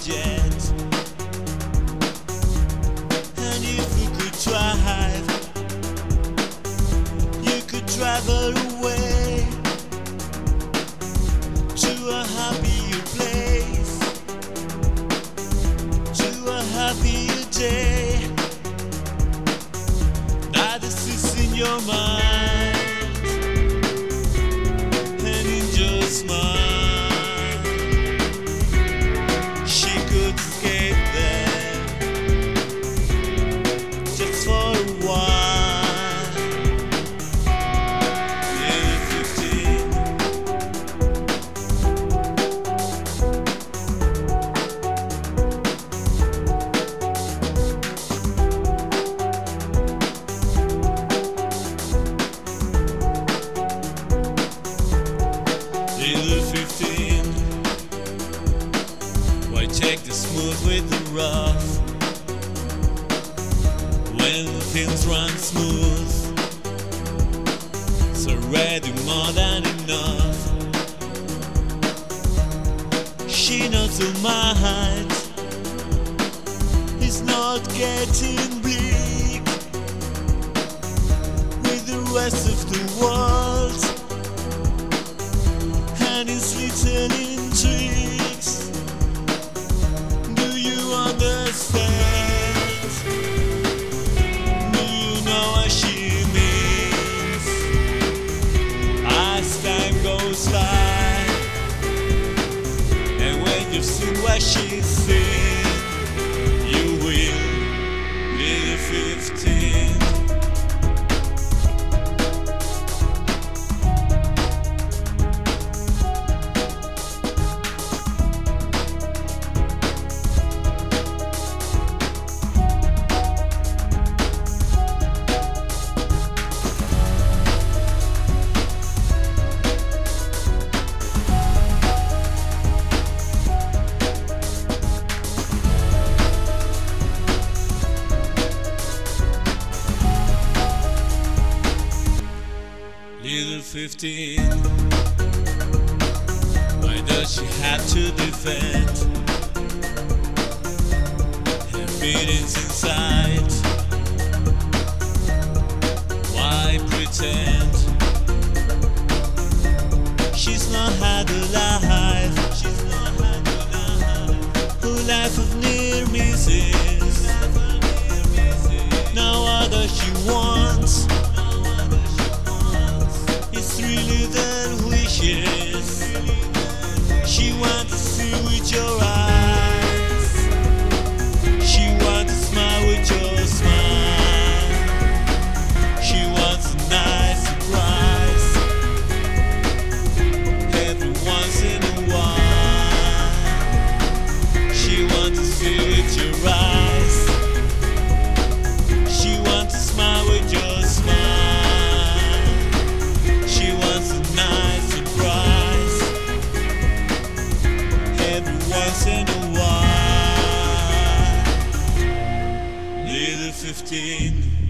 yet. And if you could drive, you could travel away to a happier place, to a happier day. That is in your mind and in your smile. She could escape there just for a while. Little 15. Little 15. Why take the smooth with the rough when things run smooth? It's already more than enough. She knows her mind is not getting bleak with the rest of the world and its little intrigues. Do you understand? Do you know what she means? As time goes by, and when you've seen what she's seen, you will be 15. Little 15. Why does she have to defend her feelings inside? Why pretend she's not had a life? Her life of near misses. Now what does she want? It's really than wishes. She wants to see with your eyes. She wants to smile with your smile. She wants a nice surprise every once in a while. She wants to see with your eyes. She wants to smile with your smile. She wants a nice surprise every once in a while. Little 15.